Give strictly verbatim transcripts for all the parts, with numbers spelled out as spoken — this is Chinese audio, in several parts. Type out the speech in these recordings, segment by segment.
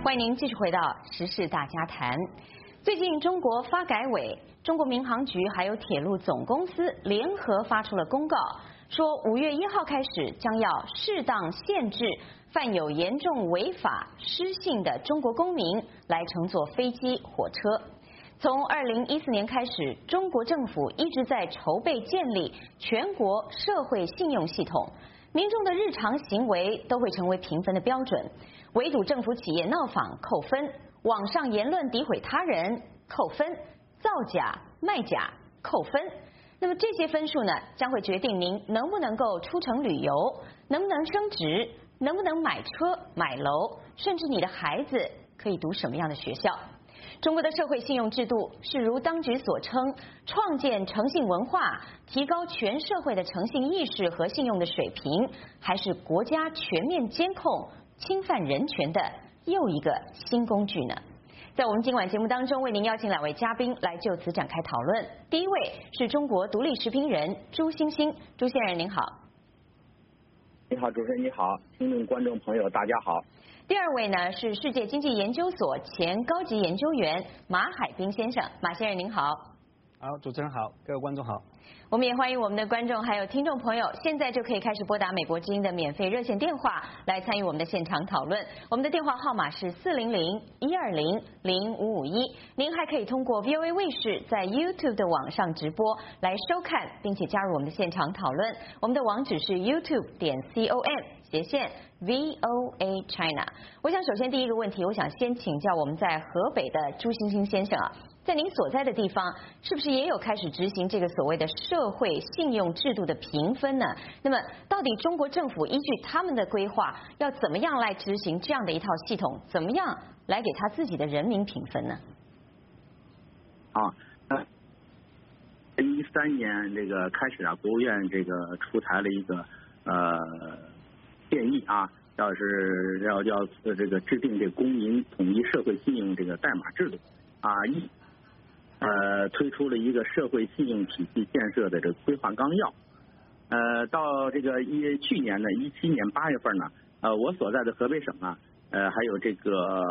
欢迎您继续回到时事大家谈。最近，中国发改委、中国民航局还有铁路总公司联合发出了公告，说五月一号开始将要适当限制犯有严重违法失信的中国公民来乘坐飞机、火车。从二零一四年开始，中国政府一直在筹备建立全国社会信用系统，民众的日常行为都会成为评分的标准。围堵政府企业闹访扣分，网上言论诋毁他人扣分，造假卖假扣分。那么这些分数呢，将会决定您能不能够出城旅游，能不能升职，能不能买车买楼，甚至你的孩子可以读什么样的学校。中国的社会信用制度是如当局所称，创建诚信文化，提高全社会的诚信意识和信用的水平，还是国家全面监控侵犯人权的又一个新工具呢？在我们今晚节目当中，为您邀请两位嘉宾来就此展开讨论。第一位是中国独立时评人朱星星，朱先生您好。 你好，主持人你好，听众观众朋友大家好。 第二位呢是世界经济研究所前高级研究员马海滨先生，马先生您好。 好，主持人好，各位观众好。 我们也欢迎我们的观众还有听众朋友，现在就可以开始拨打美国之音的免费热线电话来参与我们的现场讨论。我们的电话号码是四零零一二零零五五一。您还可以通过 V O A 卫视在 YouTube 的网上直播来收看，并且加入我们的现场讨论。我们的网址是 YouTube 点 com 斜线 V O A China。我想首先第一个问题，我想先请教我们在河北的朱星星先生啊。在您所在的地方，是不是也有开始执行这个所谓的社会信用制度的评分呢？那么，到底中国政府依据他们的规划，要怎么样来执行这样的一套系统？怎么样来给他自己的人民评分呢？ 啊，一三年这个开始啊，国务院这个出台了一个呃建议啊，要是要要这个制定这个公民统一社会信用这个代码制度啊一。呃，推出了一个社会信用体系建设的这个规划纲要。呃，到这个一去年呢，一七年八月份呢，呃，我所在的河北省啊，呃，还有这个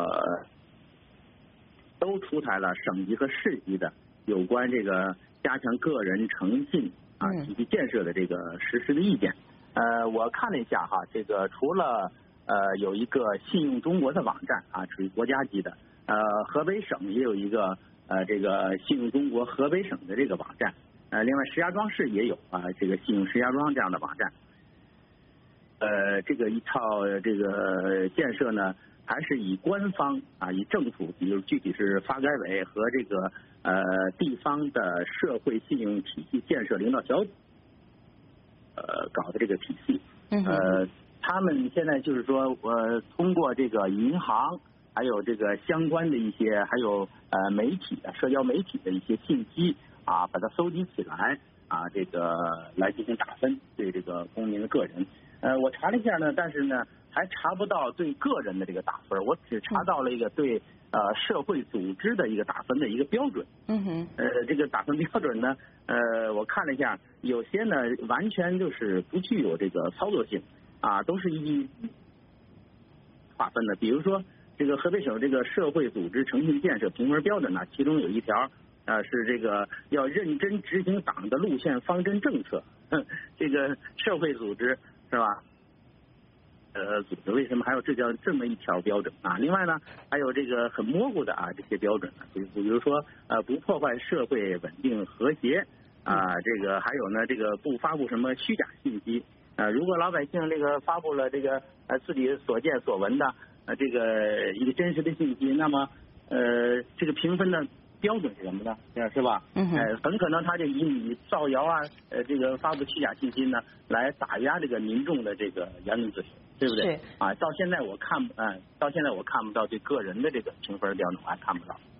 都出台了省级和市级的有关这个加强个人诚信啊体系建设的这个实施的意见。呃，我看了一下哈，这个除了呃有一个信用中国的网站啊，属于国家级的，呃，河北省也有一个。呃，这个信用中国河北省的这个网站，呃，另外石家庄市也有啊，这个信用石家庄这样的网站。呃，这个一套这个建设呢，还是以官方啊，以政府，比如具体是发改委和这个呃地方的社会信用体系建设领导小组，呃，搞的这个体系。呃，他们现在就是说，呃，通过这个银行。还有这个相关的一些，还有呃媒体的社交媒体的一些信息啊，把它搜集起来啊，这个来进行打分，对这个公民的个人。呃，我查了一下呢，但是呢还查不到对个人的这个打分，我只查到了一个对呃社会组织的一个打分的一个标准。 嗯哼。呃， 这个打分标准呢，呃，我看了一下，有些呢完全就是不具有这个操作性啊，都是一划分的，比如说。这个河北省这个社会组织诚信建设评分标准呢，其中有一条啊是这个要认真执行党的路线方针政策。这个社会组织是吧？呃，组织为什么还有这叫这么一条标准啊？另外呢，还有这个很模糊的啊这些标准呢，比如比如说呃不破坏社会稳定和谐啊，这个还有呢这个不发布什么虚假信息啊，如果老百姓这个发布了这个呃自己所见所闻的。呃，这个一个真实的信息，那么呃，这个评分的标准是什么呢？是吧？嗯。呃，很可能他就以你造谣啊，呃，这个发布虚假信息呢，来打压这个民众的这个言论自由，对不对？是。啊，到现在我看，嗯、呃，到现在我看不到对个人的这个评分标准，我还看不到。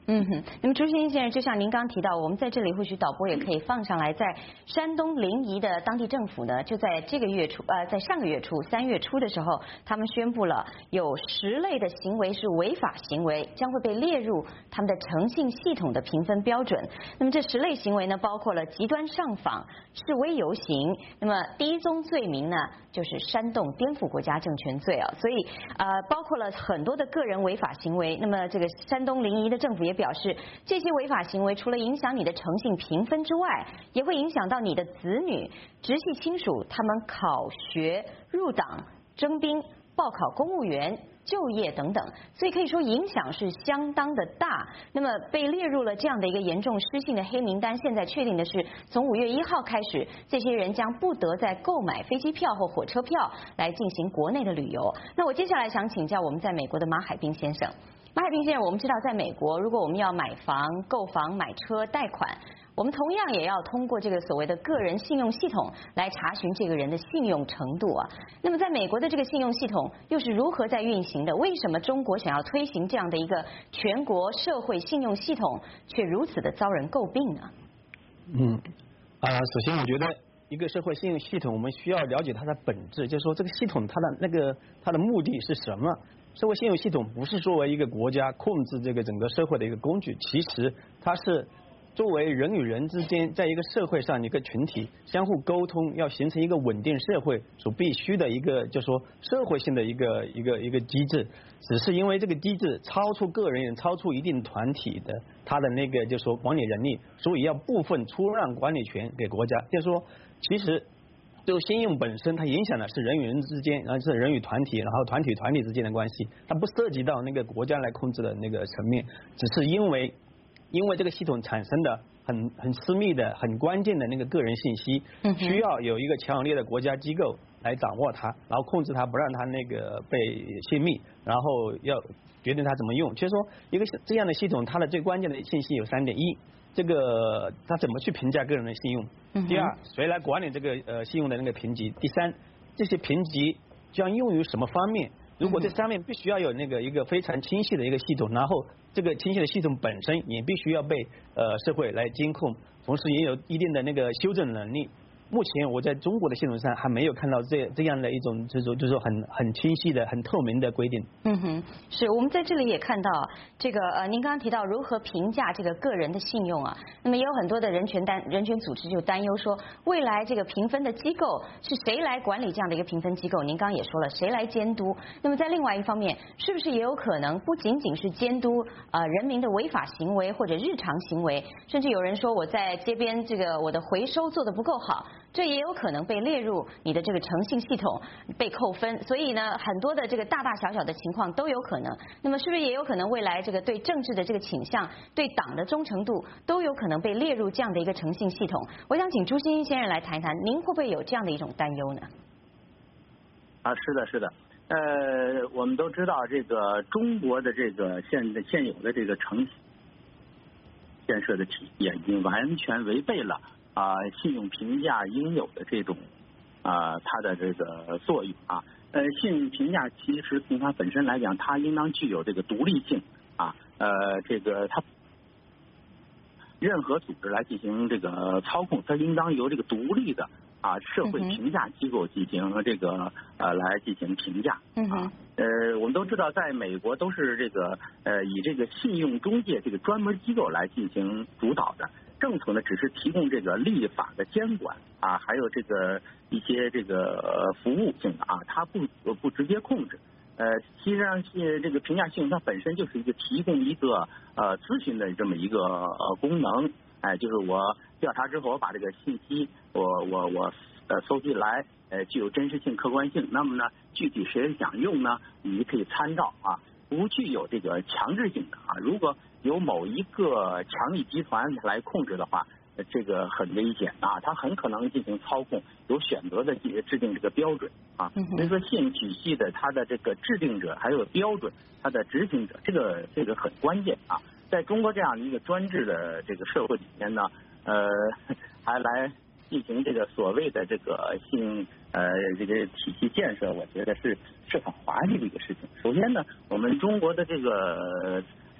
嗯哼，那么朱先生，就像您刚提到，我们在这里或许导播也可以放上来，在山东临沂的当地政府呢，就在这个月初，呃，在上个月初三月初的时候，他们宣布了有十类的行为是违法行为，将会被列入他们的诚信系统的评分标准。那么这十类行为呢，包括了极端上访、示威游行。那么第一宗罪名呢，就是煽动颠覆国家政权罪啊，所以呃，包括了很多的个人违法行为。那么这个山东临沂的政府也表示，这些违法行为除了影响你的诚信评分之外，也会影响到你的子女、直系亲属他们考学、入党、征兵、报考公务员、就业等等，所以可以说影响是相当的大。那么被列入了这样的一个严重失信的黑名单，现在确定的是，从五月一号开始，这些人将不得再购买飞机票或火车票来进行国内的旅游。那我接下来想请教我们在美国的马海滨先生。马海滨先生，我们知道在美国，如果我们要买房、购房、买车、贷款，我们同样也要通过这个所谓的个人信用系统来查询这个人的信用程度啊。那么在美国的这个信用系统又是如何在运行的？为什么中国想要推行这样的一个全国社会信用系统，却如此的遭人诟病呢？ 嗯，啊、呃，首先我觉得一个社会信用系统，我们需要了解它的本质，就是说这个系统它的那个它的目的是什么？社会信用系统不是作为一个国家控制这个整个社会的一个工具，其实它是作为人与人之间在一个社会上一个群体相互沟通，要形成一个稳定社会所必须的一个，就是说社会性的一个一个一个机制。只是因为这个机制超出个人，超出一定团体的他的那个就是说管理能力，所以要部分出让管理权给国家。就是说，其实这个信用本身它影响的是人与人之间，然后是人与团体，然后团体与团体之间的关系，它不涉及到那个国家来控制的那个层面，只是因为因为这个系统产生的很很私密的、很关键的那个个人信息，需要有一个强有力的国家机构来掌握它，然后控制它，不让它那个被泄密，然后要决定它怎么用。其实说一个这样的系统，它的最关键的信息有三点：一，这个它怎么去评价个人的信用；第二，谁来管理这个呃信用的那个评级；第三，这些评级将用于什么方面？如果这三面必须要有那个一个非常清晰的一个系统，然后这个清晰的系统本身也必须要被呃社会来监控，同时也有一定的那个修正能力。目前我在中国的系统上还没有看到这这样的一种就是说就是说很很清晰的、很透明的规定。 嗯哼，是我们在这里也看到这个呃，您刚刚提到如何评价这个个人的信用啊，那么也有很多的人权担人权组织就担忧说，未来这个评分的机构是谁来管理这样的一个评分机构？您刚刚也说了，谁来监督？那么在另外一方面，是不是也有可能不仅仅是监督呃人民的违法行为或者日常行为，甚至有人说我在街边这个我的回收做得不够好，这也有可能被列入你的这个诚信系统被扣分，所以呢，很多的这个大大小小的情况都有可能。那么是不是也有可能未来这个对政治的这个倾向、对党的忠诚度都有可能被列入这样的一个诚信系统？我想请朱欣欣先生来谈谈，您会不会有这样的一种担忧呢？ 啊，是的，是的。呃，我们都知道，这个中国的这个现现有的这个诚信建设的体系已经完全违背了啊、呃、信用评价应有的这种啊、呃、它的这个作用啊。呃，信用评价其实从它本身来讲，它应当具有这个独立性啊，呃，这个它任何组织来进行这个操控，它应当由这个独立的啊社会评价机构进行这个呃来进行评价啊。呃，我们都知道，在美国都是这个呃以这个信用中介这个专门机构来进行主导的。政府呢，只是提供这个立法的监管啊，还有这个一些这个服务性的啊，它不不直接控制。呃，实际上是这个评价系统它本身就是一个提供一个呃咨询的这么一个呃功能，哎，就是我调查之后，我把这个信息我我我呃搜集来，呃具有真实性、客观性。那么呢，具体谁想用呢？你可以参照啊，不具有这个强制性的啊。如果由某一个强力集团来控制的话，这个很危险啊，它很可能进行操控，有选择的制定这个标准啊。所以说，信用体系的它的这个制定者还有标准，它的执行者，这个这个很关键啊。在中国这样的一个专制的这个社会里面呢，呃，还来进行这个所谓的这个信呃这个体系建设，我觉得是是很滑稽的一个事情。首先呢，我们中国的这个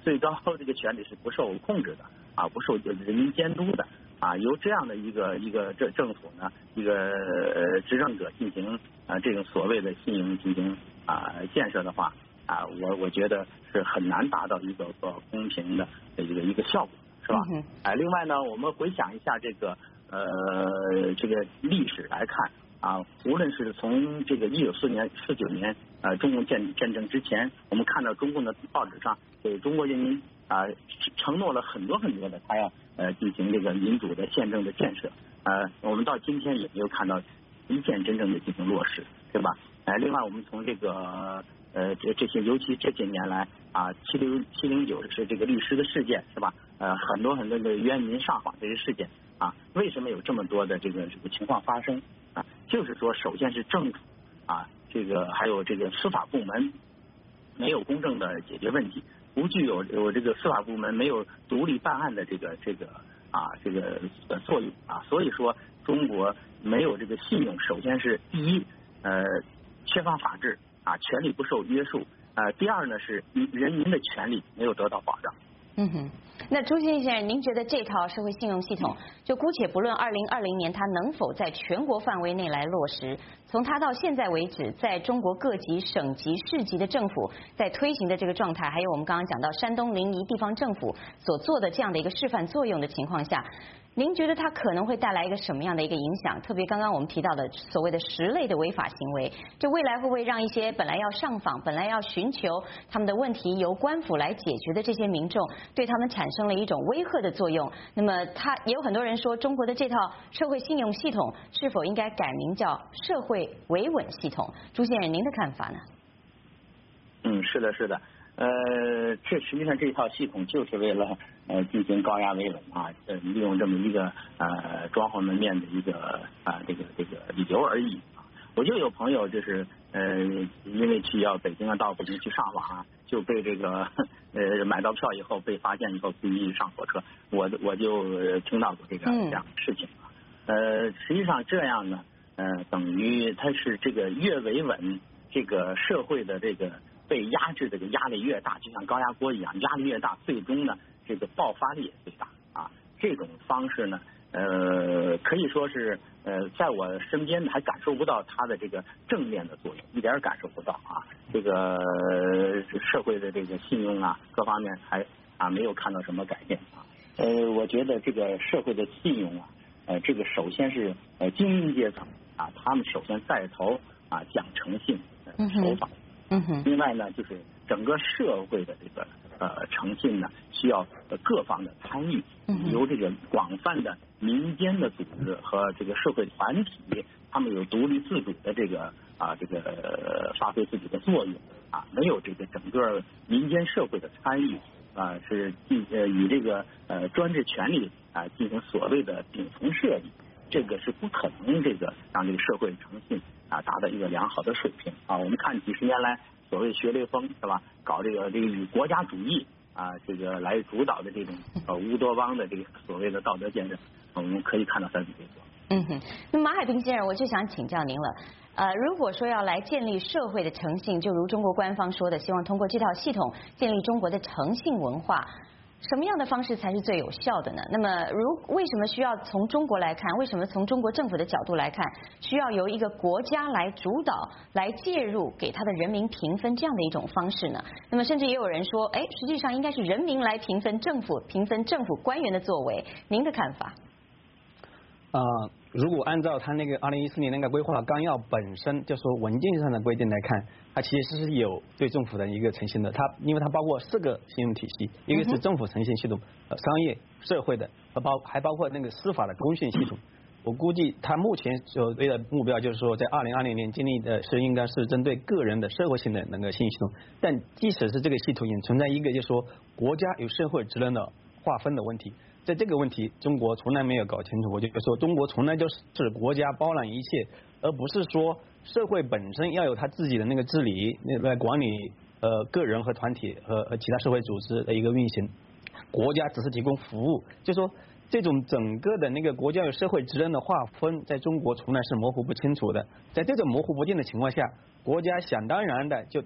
最高这个权力是不受控制的啊，不受人民监督的啊，由这样的一个一个政政府呢，一个呃执政者进行啊这种所谓的信用进行啊建设的话啊，我我觉得是很难达到一个个公平的一个一个效果，是吧？ 嗯哎，另外呢，我们回想一下这个呃这个历史来看。啊，无论是从这个一九四年四九年呃中共建建政之前，我们看到中共的报纸上给中国人民啊、呃、承诺了很多很多的，他要呃进行这个民主的宪政的建设，呃，我们到今天也没有看到一件真正的进行落实，对吧？呃，另外我们从这个呃这这些，尤其这些年来啊，七六七零九是这个律师的事件，是吧？呃，很多很多的冤民上访这些事件啊，为什么有这么多的这个这个情况发生？啊，就是说，首先是政府啊，这个还有这个司法部门没有公正的解决问题，不具有有这个司法部门没有独立办案的这个这个啊这个作用啊，所以说中国没有这个信用，首先是第一呃缺乏法治啊，权力不受约束，呃第二呢是人民的权利没有得到保障。 嗯哼，那朱先生，您觉得这套社会信用系统，就姑且不论二零二零年它能否在全国范围内来落实，从它到现在为止，在中国各级、省级、市级的政府在推行的这个状态，还有我们刚刚讲到山东临沂地方政府所做的这样的一个示范作用的情况下，您觉得它可能会带来一个什么样的一个影响？特别刚刚我们提到的所谓的十类的违法行为，这未来会不会让一些本来要上访、本来要寻求他们的问题由官府来解决的这些民众，对他们产生了一种威吓的作用？那么，他也有很多人说，中国的这套社会信用系统是否应该改名叫社会维稳系统？朱先生，您的看法呢？ 嗯，是的，是的。呃，这实际上这套系统就是为了呃进行高压维稳啊，呃利用这么一个呃装潢门面的一个啊、呃、这个这个理由而已啊。我就有朋友就是呃因为去要北京啊到北京去上网啊，就被这个呃买到票以后被发现以后不允许上火车，我我就听到过这个这样的事情啊。呃，实际上这样呢，呃等于它是这个越维稳，这个社会的这个。被压制这个压力越大，就像高压锅一样，压力越大，最终呢这个爆发力也最大啊。这种方式呢，呃，可以说是呃，在我身边还感受不到它的这个正面的作用，一点感受不到啊。这个社会的这个信用啊，各方面还啊没有看到什么改变啊。呃，我觉得这个社会的信用啊，呃，这个首先是呃精英阶层啊，他们首先带头啊讲诚信、呃、守法。 嗯哼， 另外呢，就是整个社会的这个呃诚信呢，需要各方的参与，由这个广泛的民间的组织和这个社会团体，他们有独立自主的这个啊这个、呃、发挥自己的作用啊，没有这个整个民间社会的参与啊，是进呃与这个呃专制权力啊进行所谓的顶层设计，这个是不可能这个让这个社会诚信啊达到一个良好的水平啊。我们看几十年来所谓学雷锋是吧，搞这个这个以国家主义啊这个来主导的这种呃乌托邦的这个所谓的道德建设，我们可以看到它的结果。 嗯哼，那马海平先生，我就想请教您了。呃，如果说要来建立社会的诚信，就如中国官方说的，希望通过这套系统建立中国的诚信文化。什么样的方式才是最有效的呢？那么，如为什么需要从中国来看？为什么从中国政府的角度来看，需要由一个国家来主导、来介入，给他的人民评分这样的一种方式呢？那么，甚至也有人说，哎，实际上应该是人民来评分政府、评分政府官员的作为。您的看法？ 啊、呃，如果按照他那个二零一四年那个规划纲要本身，就说文件上的规定来看，它其实是有对政府的一个诚信的。它因为它包括四个信用体系，一个是政府诚信系统，呃，商业社会的，和包还包括那个司法的公信系统。我估计他目前所谓的目标就是说，在二零二零年建立的是应该是针对个人的社会性的那个信用系统。但即使是这个系统，也存在一个就是说国家有社会职能的划分的问题。在这个问题，中国从来没有搞清楚。我就说，中国从来就是国家包揽一切，而不是说社会本身要有他自己的那个治理，来管理呃个人和团体和和其他社会组织的一个运行。国家只是提供服务，就说这种整个的那个国家有社会职能的划分，在中国从来是模糊不清楚的。在这种模糊不定的情况下，国家想当然的就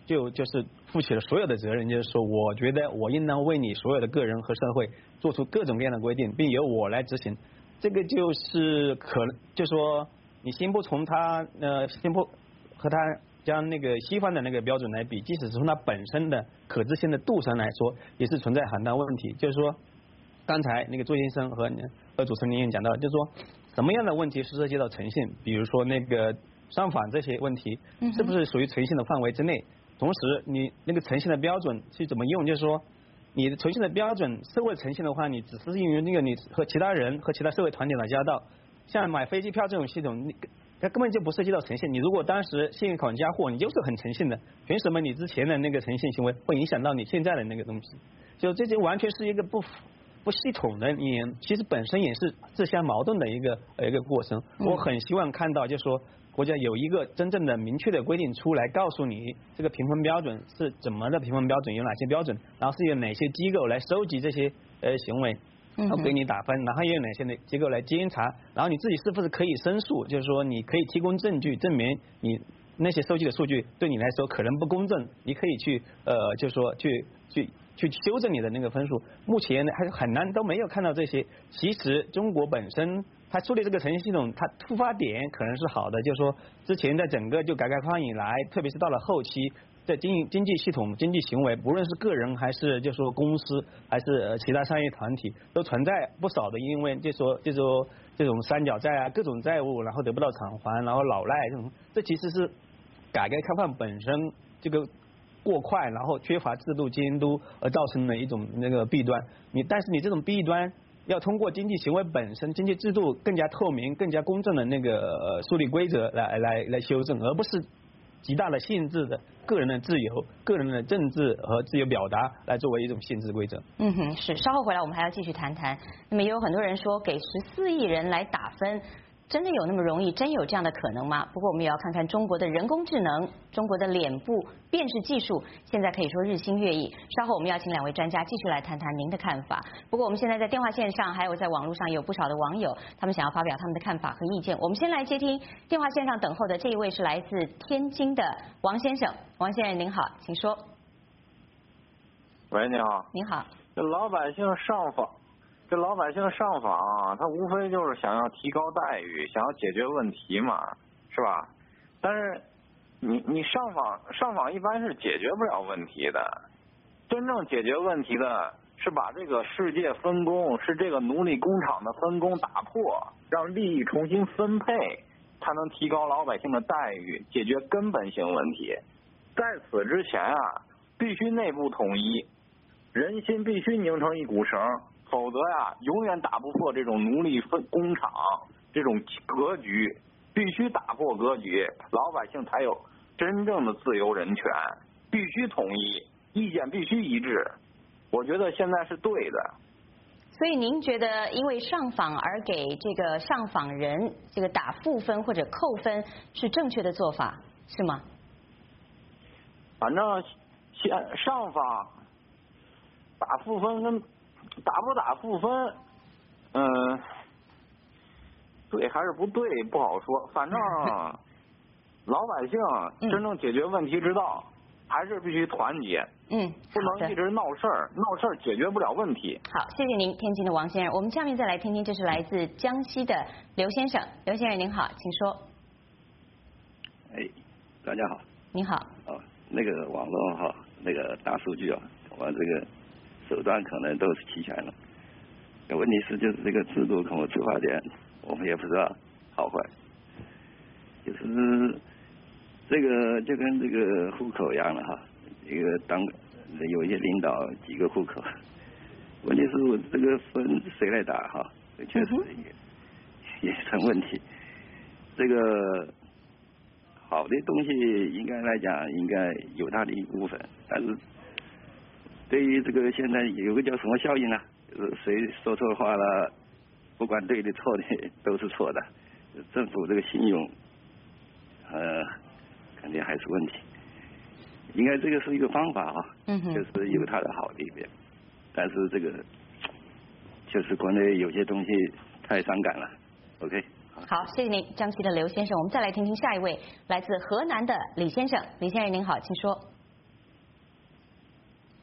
就就是负起了所有的责任，就是说，我觉得我应当为你所有的个人和社会做出各种各样的规定，并由我来执行。这个就是可能，就说你先不从他呃，先不和他将那个西方的那个标准来比，即使是从它本身的可执行的度上来说，也是存在很大问题。就是说，刚才那个周先生和和主持人也讲到，就是说什么样的问题是涉及到诚信，比如说那个上访这些问题，是不是属于诚信的范围之内？同时，你那个诚信的标准是怎么用？就是说，你的诚信的标准，社会诚信的话，你只是用于那个你和其他人和其他社会团体打交道。像买飞机票这种系统，你它根本就不涉及到诚信。你如果当时信用卡加货，你就是很诚信的，凭什么你之前的那个诚信行为会影响到你现在的那个东西？就这就完全是一个不不系统的，你其实本身也是自相矛盾的一个一个过程。我很希望看到，就是说国家有一个真正的明确的规定出来，告诉你这个评分标准是怎么的，评分标准有哪些标准，然后是由哪些机构来收集这些呃行为。然后给你打分，然后也有哪些的机构来监察，然后你自己是不是可以申诉？就是说你可以提供证据证明你那些收集的数据对你来说可能不公正，你可以去呃，就是说去去去修正你的那个分数。目前还很难都没有看到这些。其实中国本身它树立这个诚信系统，它出发点可能是好的，就是说之前在整个就改革开放以来，特别是到了后期。在经营经济系统、经济行为，不论是个人还是就说公司，还是其他商业团体，都存在不少的，因为就说就说这种三角债啊，各种债务，然后得不到偿还，然后老赖这种，这其实是改革开放本身这个过快，然后缺乏制度监督而造成的一种那个弊端。你但是你这种弊端要通过经济行为本身、经济制度更加透明、更加公正的那个树立规则来来来修正，而不是极大的限制的个人的自由、个人的政治和自由表达来作为一种限制规则。 嗯哼，是。稍后回来我们还要继续谈谈。那么也有很多人说，给十四亿人来打分，真的有那么容易？真有这样的可能吗？不过我们也要看看中国的人工智能、中国的脸部辨识技术，现在可以说日新月异。稍后我们要请两位专家继续来谈谈您的看法。不过我们现在在电话线上，还有在网络上有不少的网友，他们想要发表他们的看法和意见。我们先来接听电话线上等候的这一位是来自天津的王先生。王先生您好，请说。 喂，你好。 您好。 这老百姓上访。这老百姓上访啊，他无非就是想要提高待遇，想要解决问题嘛，是吧？但是你你上访上访一般是解决不了问题的，真正解决问题的是把这个世界分工，是这个奴隶工厂的分工打破，让利益重新分配，才能提高老百姓的待遇，解决根本性问题。在此之前啊，必须内部统一，人心必须拧成一股绳。否则呀，永远打不破这种奴隶分工厂这种格局，必须打破格局，老百姓才有真正的自由人权。必须统一，意见必须一致。我觉得现在是对的。 所以您觉得，因为上访而给这个上访人这个打负分或者扣分是正确的做法，是吗？ 反正先上访打负分跟打不打负分，嗯，对还是不对不好说。反正老百姓真正解决问题之道，嗯、还是必须团结。嗯，不能一直闹事儿，闹事儿解决不了问题。 好，谢谢您，天津的王先生。我们下面再来听听，这是来自江西的刘先生。刘先生您好，请说。 哎，大家好。 您好。 哦，那个网络哈，那个大数据啊，我这个。手段可能都是齐全了，问题是就是这个制度可能出发点我们也不知道好坏，就是这个就跟这个户口一样了哈，一个当有一些领导几个户口，问题是我这个分谁来打哈，确实也也成问题。这个好的东西应该来讲应该有它的一部分，但是。对于这个现在有个叫什么效应呢？就是谁说错话了，不管对的错的都是错的，政府这个信用，呃，肯定还是问题。应该这个是一个方法啊，嗯，就是有它的好的一边，但是这个就是国内有些东西太伤感了。OK。 好，谢谢您，江西的刘先生。我们再来听听下一位，来自河南的李先生。李先生您好，请说。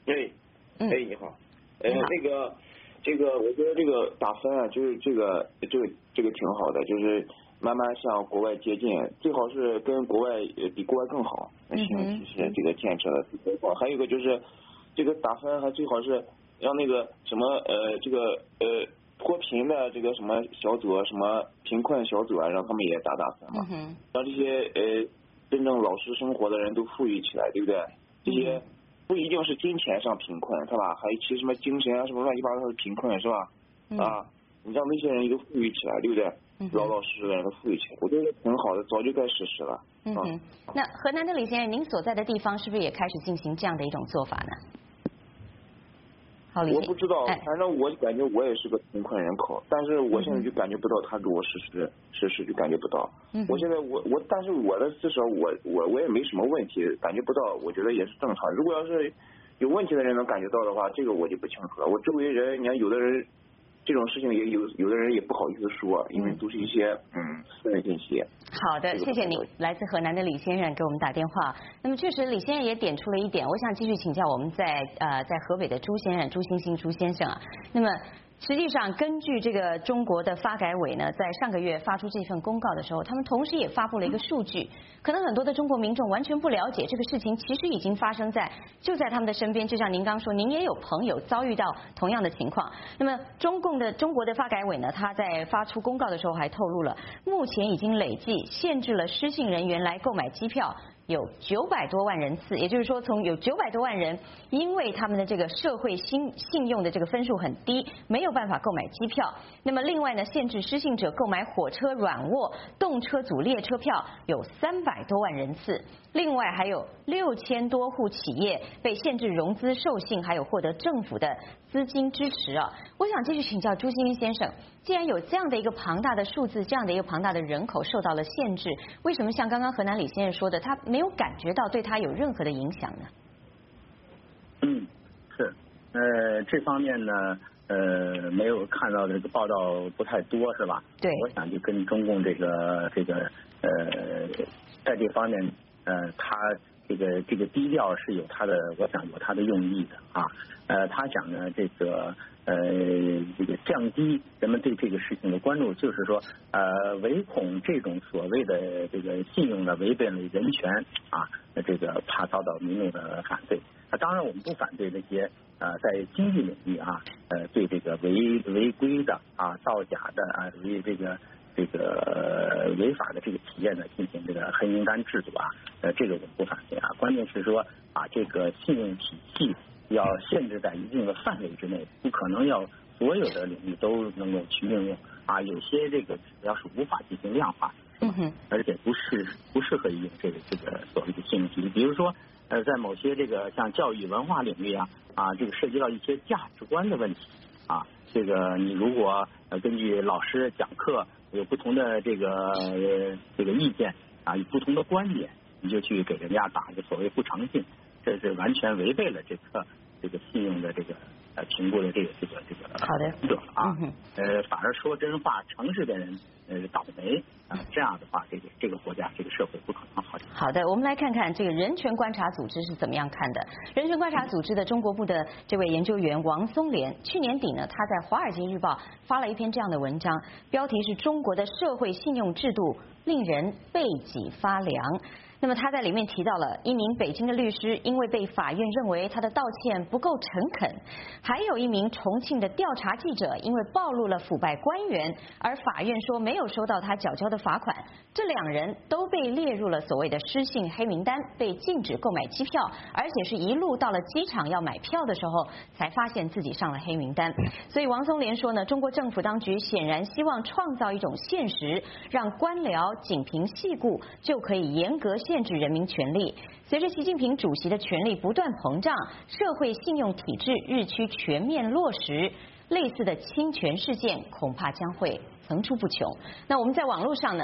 哎， 嗯， 哎，你好，呃， 你好那个，这个，我觉得这个打分啊，就是这个，这个，这个挺好的，就是慢慢向国外接近，最好是跟国外呃比国外更好，信用体系这个建设的更好。还有一个就是这个打分还最好是让那个什么呃这个呃脱贫的这个什么小组啊，什么贫困小组啊，让他们也打打分嘛， 嗯、 让这些呃真正老实生活的人都富裕起来，对不对？这些。嗯不一定是金钱上贫困，是吧？还有其什么精神啊，什么乱七八糟的贫困，是吧？嗯、啊，你让那些人都富裕起来，对不对？嗯、老老实实的人都富裕起来，我觉得挺好的，早就该实施了。 嗯哼，啊、那河南的李先生，您所在的地方是不是也开始进行这样的一种做法呢？好， 我不知道， 哎、 反正我感觉我也是个贫困人口，但是我现在就感觉不到他给我实施实施，就感觉不到。嗯、我现在我我，但是我的至少我我我也没什么问题，感觉不到，我觉得也是正常。如果要是有问题的人能感觉到的话，这个我就不清楚了。我周围人，你看有的人这种事情也有，有的人也不好意思说，因为都是一些嗯私人信息。 好的，谢谢你，来自河南的李先生给我们打电话。那么确实，李先生也点出了一点，我想继续请教我们在呃在河北的朱先生，朱星星朱先生啊。那么实际上，根据这个中国的发改委呢，在上个月发出这份公告的时候，他们同时也发布了一个数据，可能很多的中国民众完全不了解这个事情，其实已经发生在就在他们的身边。就像您刚说，您也有朋友遭遇到同样的情况。那么中共的中国的发改委呢，他在发出公告的时候还透露了，目前已经累计限制了失信人员来购买机票有九百多万人次，也就是说，从有九百多万人因为他们的这个社会信信用的这个分数很低，没有办法购买机票。那么另外呢，限制失信者购买火车软卧、动车组列车票有三百多万人次。另外还有六千多户企业被限制融资授信，还有获得政府的资金支持啊。我想继续请教朱新林先生，既然有这样的一个庞大的数字，这样的一个庞大的人口受到了限制，为什么像刚刚河南李先生说的，他没有感觉到对他有任何的影响呢？ 嗯，是，呃，这方面呢，呃，没有看到的这个报道不太多，是吧？ 对。 我想就跟中共这个这个呃，在这方面。呃，他这个这个低调是有他的，我想有他的用意的啊。呃，他想呢，这个呃，这个降低人们对这个事情的关注，就是说，呃，唯恐这种所谓的这个信用呢违背了人权啊，这个怕遭到民众的反对。啊，当然我们不反对那些呃在经济领域啊，呃对这个违违规的啊、造假的啊，违这个。这个违法的这个企业呢，进行这个黑名单制度啊，呃，这个我们不反对啊。关键是说，把这个信用体系要限制在一定的范围之内，不可能要所有的领域都能够去应用啊。有些这个指标是无法进行量化的， 嗯而且不适不适合于用这个这个所谓的信用体系。比如说，呃，在某些这个像教育文化领域啊啊，这个涉及到一些价值观的问题啊，这个你如果呃根据老师讲课。有不同的这个呃这个意见啊，有不同的观点，你就去给人家打一个所谓不诚信，这是完全违背了这个这个信用的这个呃评估的这个这个这个好的原则啊。呃，反而说真话、诚实的人呃倒霉啊，这样的话，这个这个国家、这个社会不可能好。 好的，我们来看看这个人权观察组织是怎么样看的。人权观察组织的中国部的这位研究员王松莲，去年底呢，他在《华尔街日报》发了一篇这样的文章，标题是中国的社会信用制度令人背脊发凉。那么他在里面提到了一名北京的律师，因为被法院认为他的道歉不够诚恳；还有一名重庆的调查记者，因为暴露了腐败官员，而法院说没有收到他缴交的罚款。这两人都被列入了所谓的失信黑名单，被禁止购买机票，而且是一路到了机场要买票的时候，才发现自己上了黑名单。所以王松莲说呢，中国政府当局显然希望创造一种现实，让官僚仅凭细故就可以严格限制人民权利。随着习近平主席的权力不断膨胀，社会信用体制日趋全面落实，类似的侵权事件恐怕将会层出不穷。那我们在网络上呢，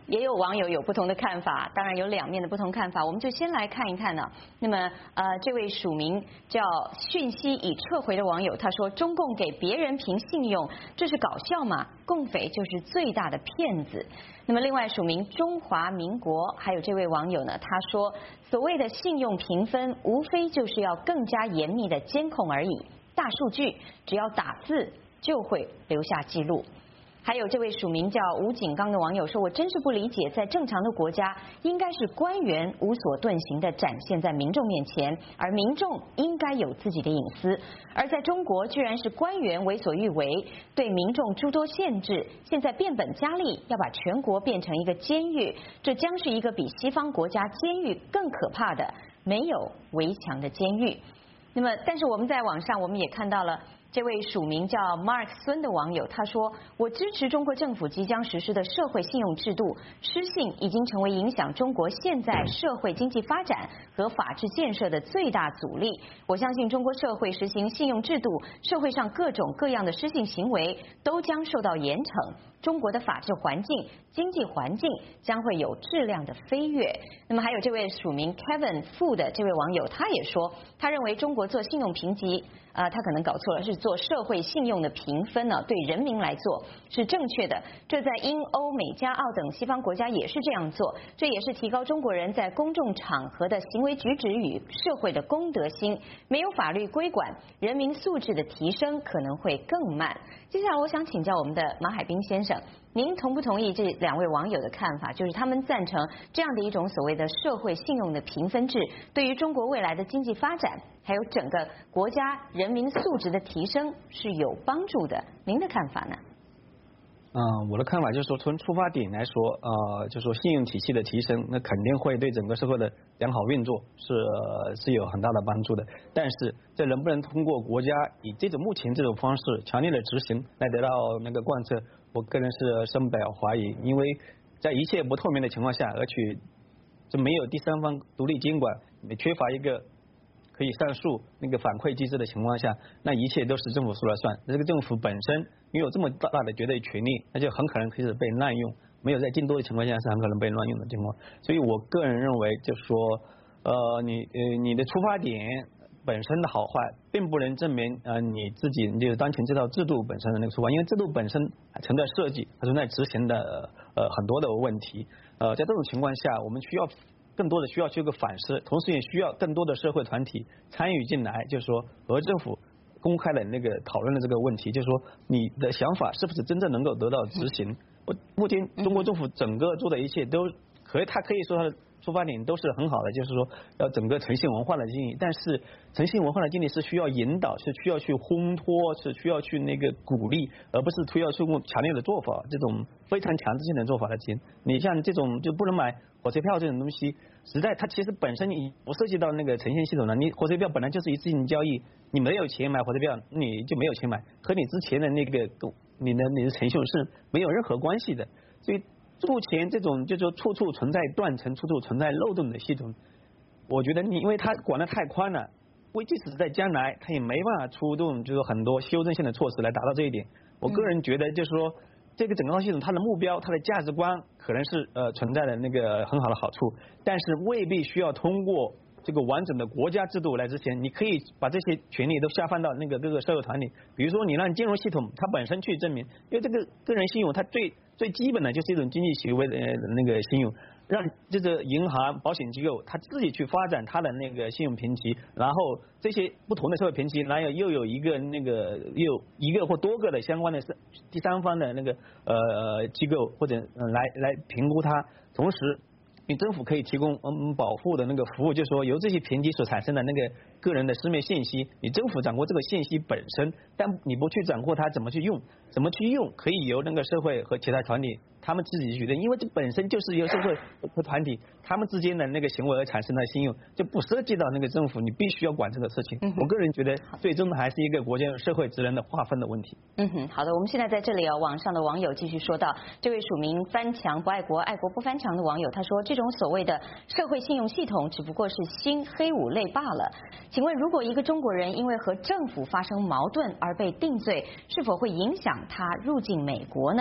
也有网友有不同的看法，当然有两面的不同看法，我们就先来看一看呢。那么呃，这位署名叫讯息已撤回的网友，他说中共给别人评信用，这是搞笑吗？共匪就是最大的骗子。那么另外署名中华民国，还有这位网友呢，他说所谓的信用评分，无非就是要更加严密的监控而已，大数据只要打字就会留下记录。还有这位署名叫吴景刚的网友说，我真是不理解，在正常的国家应该是官员无所遁形地展现在民众面前，而民众应该有自己的隐私，而在中国居然是官员为所欲为，对民众诸多限制，现在变本加厉，要把全国变成一个监狱，这将是一个比西方国家监狱更可怕的没有围墙的监狱。那么但是我们在网上我们也看到了这位署名叫 Mark 孙的网友，他说我支持中国政府即将实施的社会信用制度，失信已经成为影响中国现在社会经济发展和法治建设的最大阻力。我相信中国社会实行信用制度，社会上各种各样的失信行为都将受到严惩，中国的法治环境、经济环境将会有质量的飞跃。那么还有这位署名 Kevin Fu 的这位网友，他也说，他认为中国做信用评级，啊、呃，他可能搞错了，是做社会信用的评分呢，对人民来做是正确的。这在英、欧、美、加、澳等西方国家也是这样做，这也是提高中国人在公众场合的行为举止与社会的公德心。没有法律规管，人民素质的提升可能会更慢。接下来我想请教我们的马海滨先生，您同不同意这两位网友的看法？就是他们赞成这样的一种所谓的社会信用的评分制，对于中国未来的经济发展，还有整个国家人民素质的提升是有帮助的。您的看法呢？ 嗯，我的看法就是说，从出发点来说，呃，就是说信用体系的提升，那肯定会对整个社会的良好运作是、呃、是有很大的帮助的。但是，这能不能通过国家以这种目前这种方式强烈的执行来得到那个贯彻，我个人是深表怀疑。因为在一切不透明的情况下，而且就没有第三方独立监管，也缺乏一个可以上诉那个反馈机制的情况下，那一切都是政府说了算。这个政府本身拥有这么大的绝对权力，那就很可能可以被滥用。没有在监督的情况下，是很可能被滥用的情况。所以我个人认为，就是说，呃，你呃你的出发点本身的好坏，并不能证明呃你自己就是当前这套制度本身的那个出发，因为制度本身还存在设计，还存在执行的呃很多的问题。呃，在这种情况下，我们需要更多的需要去一个反思，同时也需要更多的社会团体参与进来，就是说和政府公开的那个讨论的这个问题，就是说你的想法是不是真正能够得到执行？我目前中国政府整个做的一切都可以，它可以说它的出发点都是很好的，就是说要整个诚信文化的经历，但是诚信文化的经历是需要引导，是需要去烘托，是需要去那个鼓励，而不是推要通过强烈的做法，这种非常强制性的做法来进行。你像这种就不能买火车票这种东西，实在它其实本身你不涉及到那个诚信系统的，你火车票本来就是一次性交易，你没有钱买火车票，你就没有钱买，和你之前的那个你的你的程序是没有任何关系的。所以目前这种就是说处处存在断层、处处存在漏洞的系统，我觉得你因为它管得太宽了，为即使在将来它也没办法出动就是很多修正性的措施来达到这一点。我个人觉得就是说这个整个系统它的目标、它的价值观可能是呃存在的那个很好的好处，但是未必需要通过这个完整的国家制度来执行。你可以把这些权利都下放到那个各个社会团体，比如说你让金融系统它本身去证明，因为这个个人信用它最最基本的就是一种经济行为的那个信用，让这个银行、保险机构它自己去发展它的那个信用评级，然后这些不同的社会评级，然后又有一个那个又一个或多个的相关的第三方的那个呃机构或者来来评估它，同时你政府可以提供嗯保护的那个服务，就是说由这些评级所产生的那个个人的私密信息，你政府掌握这个信息本身，但你不去掌握它怎么去用，怎么去用可以由那个社会和其他团体他们自己决定，因为这本身就是由社会和团体他们之间的那个行为而产生的信用，就不涉及到那个政府，你必须要管这个事情。嗯、我个人觉得最终还是一个国家社会职能的划分的问题。 嗯哼，好的，我们现在在这里啊，网上的网友继续说到，这位署名翻墙不爱国爱国不翻墙的网友，他说这种所谓的社会信用系统只不过是新黑五类罢了。请问，如果一个中国人因为和政府发生矛盾而被定罪，是否会影响他入境美国呢？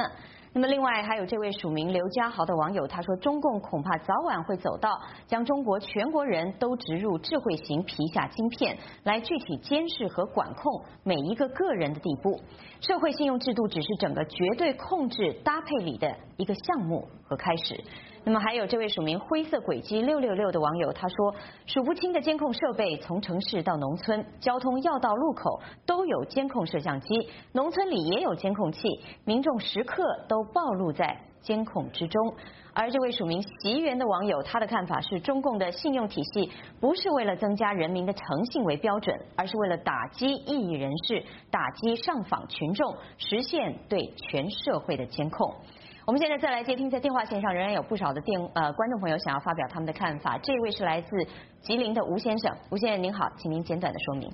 那么另外还有这位署名刘家豪的网友，他说中共恐怕早晚会走到将中国全国人都植入智慧型皮下晶片，来具体监视和管控每一个个人的地步。社会信用制度只是整个绝对控制搭配里的一个项目和开始。那么还有这位署名灰色轨迹六六六的网友，他说数不清的监控设备，从城市到农村，交通要道路口都有监控摄像机，农村里也有监控器，民众时刻都暴露在监控之中。而这位署名习园的网友，他的看法是中共的信用体系不是为了增加人民的诚信为标准，而是为了打击异议人士，打击上访群众，实现对全社会的监控。我们现在再来接听，在电话线上仍然有不少的电呃观众朋友想要发表他们的看法。这位是来自吉林的吴先生，吴先生您好，请您简短的说明。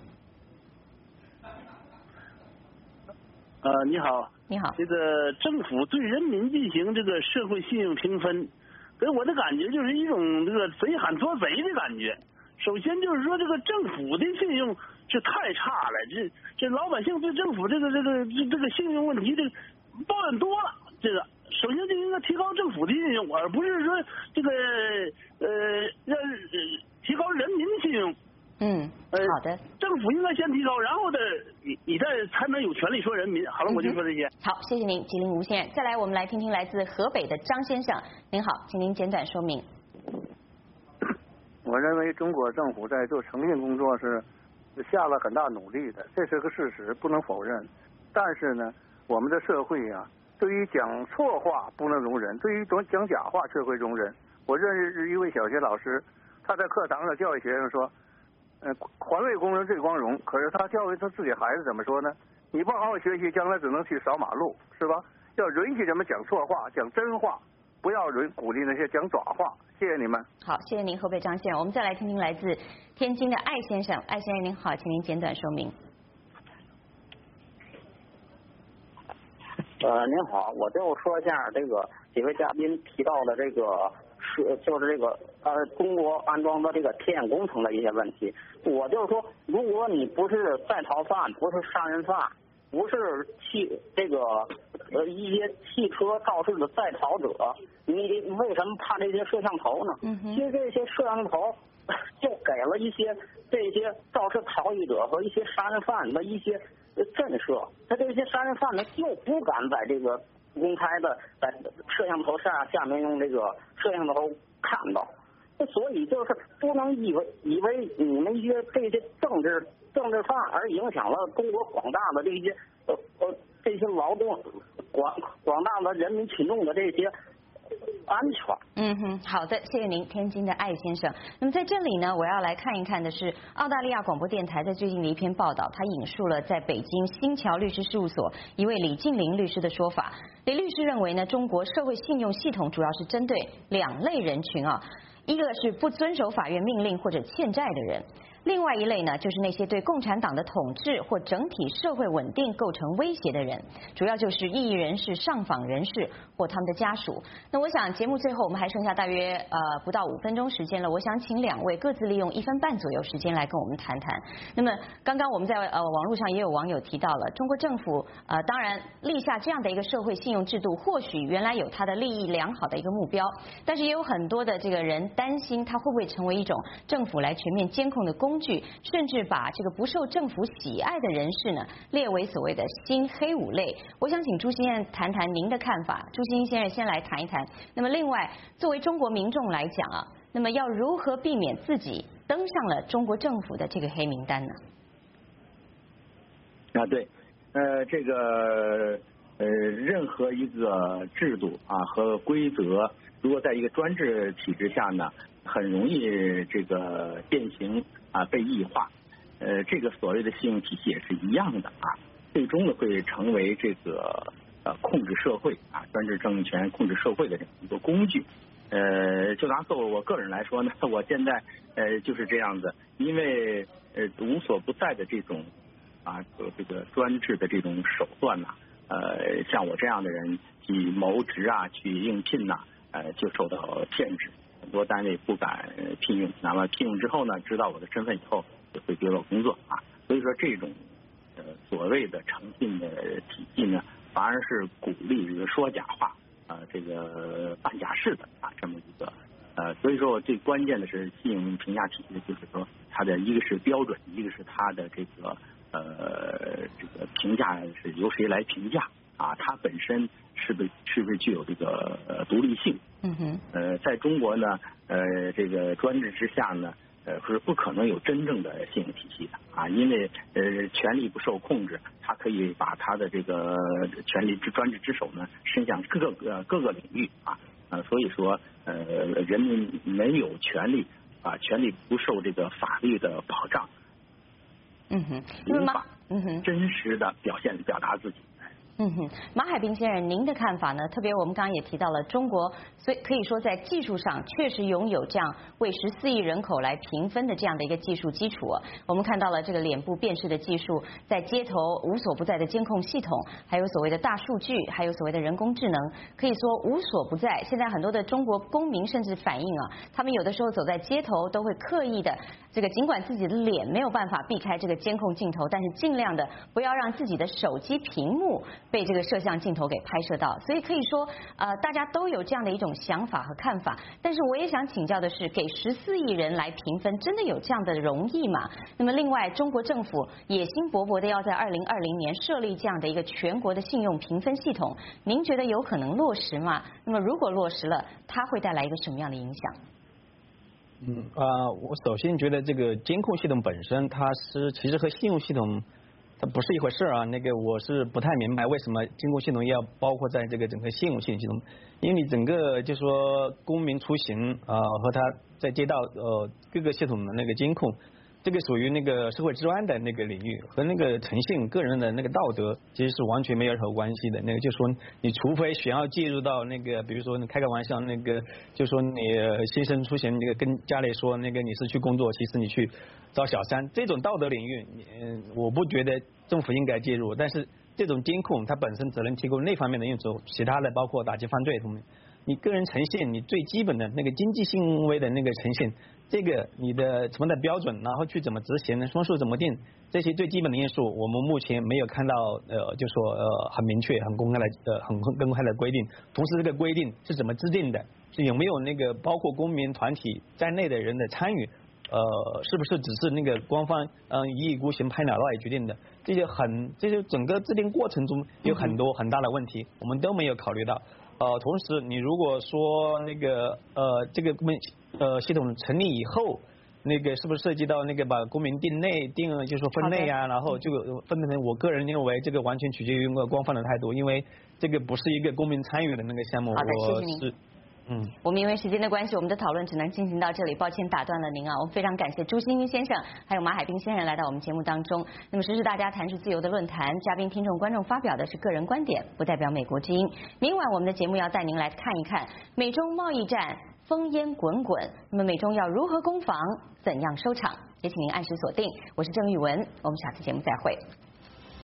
呃，你好， 你好。 这个政府对人民进行这个社会信用评分，给我的感觉就是一种这个贼喊捉贼的感觉。首先就是说，这个政府的信用是太差了，这这老百姓对政府这个这个这这个信用问题这个抱怨多了，这个。首先就应该提高政府的信用，而不是说这个呃让提高人民的信用。 嗯，好的。 政府应该先提高，然后的你你再才能有权利说人民。好了，我就说这些。 嗯、好，谢谢您，吉林吴先生。再来，我们来听听来自河北的张先生。您好，请您简短说明。 我认为中国政府在做诚信工作是下了很大努力的，这是个事实，不能否认。但是呢，我们的社会啊。对于讲错话不能容忍，对于讲假话却会容忍。我认识一位小学老师，他在课堂上教育学生说，呃，环卫工人最光荣。可是他教育他自己孩子怎么说呢？你不好好学习，将来只能去扫马路，是吧？要允许人们讲错话，讲真话，不要允鼓励那些讲爪话。谢谢你们。 好，谢谢您，河北张先生。我们再来听听来自天津的艾先生。艾先生您好，请您简短说明。 呃，您好，我就说一下这个几位嘉宾提到的这个是就是这个呃中国安装的这个天眼工程的一些问题。我就是说，如果你不是在逃犯，不是杀人犯，不是汽这个呃一些汽车肇事的在逃者，你为什么怕这些摄像头呢？ 嗯哼。 其实这些摄像头就给了一些这些肇事逃逸者和一些杀人犯的一些震慑，他这些杀人犯呢就不敢在这个公开的在摄像头下下面用这个摄像头看到，所以就是不能以为以为你们一些这些政治政治犯而影响了中国广大的这些呃呃这些劳动广广大的人民群众的这些安全。 嗯哼，好的，谢谢您，天津的艾先生。那么在这里呢，我要来看一看的是澳大利亚广播电台在最近的一篇报道，他引述了在北京新桥律师事务所一位李静玲律师的说法。李律师认为呢，中国社会信用系统主要是针对两类人群啊，一个是不遵守法院命令或者欠债的人。另外一类呢，就是那些对共产党的统治或整体社会稳定构成威胁的人，主要就是异议人士、上访人士或他们的家属。那我想节目最后我们还剩下大约呃不到五分钟时间了，我想请两位各自利用一分半左右时间来跟我们谈谈。那么刚刚我们在呃网络上也有网友提到了，中国政府呃当然立下这样的一个社会信用制度，或许原来有它的利益良好的一个目标，但是也有很多的这个人担心它会不会成为一种政府来全面监控的工具，甚至把这个不受政府喜爱的人士呢列为所谓的新黑五类。我想请朱先生谈谈您的看法。朱先生先来谈一谈。那么另外，作为中国民众来讲啊，那么要如何避免自己登上了中国政府的这个黑名单呢？ 啊，对，呃，这个呃，任何一个制度啊和规则，如果在一个专制体制下呢，很容易这个变形啊，被异化。呃，这个所谓的信用体系也是一样的啊，最终呢会成为这个呃控制社会啊，专制政权控制社会的这么一个工具。呃，就拿作我个人来说呢，我现在呃就是这样子，因为呃无所不在的这种啊这个专制的这种手段呐、啊，呃像我这样的人去谋职啊，去应聘呐、啊，呃就受到限制。很多单位不敢聘用，那么聘用之后呢，知道我的身份以后，就会丢了工作啊。所以说这种呃所谓的诚信的体系呢， 反而是鼓励这个说假话，呃，这个办假事的啊，这么一个呃，所以说最关键的是信用评价体系，就是说它的一个是标准，一个是它的这个呃这个评价是由谁来评价啊，它本身是不是是不是具有这个呃独立性？ 嗯哼。呃， 在中国呢，呃，这个专制之下呢。呃，是不可能有真正的信用体系的啊，因为呃权力不受控制，他可以把他的这个权力之专制之手呢伸向各个各个领域啊，呃，所以说呃人民没有权利啊，权利不受这个法律的保障， 嗯哼， 无法嗯哼真实的表现表达自己。 嗯哼，马海滨先生，您的看法呢？特别我们刚刚也提到了中国，所以可以说在技术上确实拥有这样为十四亿人口来评分的这样的一个技术基础。我们看到了这个脸部辨识的技术，在街头无所不在的监控系统，还有所谓的大数据，还有所谓的人工智能，可以说无所不在。现在很多的中国公民甚至反映啊，他们有的时候走在街头都会刻意的这个，尽管自己的脸没有办法避开这个监控镜头，但是尽量的不要让自己的手机屏幕被这个摄像镜头给拍摄到，所以可以说，呃，大家都有这样的一种想法和看法。但是我也想请教的是，给十四亿人来评分，真的有这样的容易吗？那么，另外，中国政府野心勃勃的要在二零二零年设立这样的一个全国的信用评分系统，您觉得有可能落实吗？那么，如果落实了，它会带来一个什么样的影响？ 嗯啊、呃，我首先觉得这个监控系统本身，它是其实和信用系统。它不是一回事啊，那个我是不太明白为什么监控系统要包括在这个整个信用系统，因为你整个就说公民出行啊、呃、和他在街道呃各个系统的那个监控，这个属于那个社会治安的那个领域，和那个诚信个人的那个道德其实是完全没有任何关系的。那个就说你除非想要介入到那个，比如说你开个玩笑，那个就说你先生出行那个跟家里说那个你是去工作，其实你去找小三，这种道德领域，嗯，我不觉得政府应该介入。但是这种监控它本身只能提供那方面的用处，其他的包括打击犯罪方面，你个人诚信，你最基本的那个经济行为的那个诚信，这个你的什么的标准，然后去怎么执行，分数怎么定，这些最基本的因素，我们目前没有看到呃，就说呃很明确、很公开的呃很公开的规定。同时，这个规定是怎么制定的，是有没有那个包括公民团体在内的人的参与？呃，是不是只是那个官方嗯、呃、一意孤行拍脑袋决定的？这些很这些整个制定过程中有很多很大的问题，我们都没有考虑到。呃，同时你如果说那个呃这个公民呃系统成立以后，那个是不是涉及到那个把公民定类定就是说分类啊，然后这个分成，我个人认为这个完全取决于官方的态度，因为这个不是一个公民参与的那个项目。 好的，谢谢您。 嗯， 我们因为时间的关系，我们的讨论只能进行到这里，抱歉打断了您啊。我们非常感谢朱新宇先生还有马海滨先生来到我们节目当中。那么时事大家谈是自由的论坛，嘉宾、听众、观众发表的是个人观点，不代表美国之音。明晚我们的节目要带您来看一看美中贸易战烽烟滚滚，那么美中要如何攻防，怎样收场？也请您按时锁定，我是郑玉文，我们下次节目再会。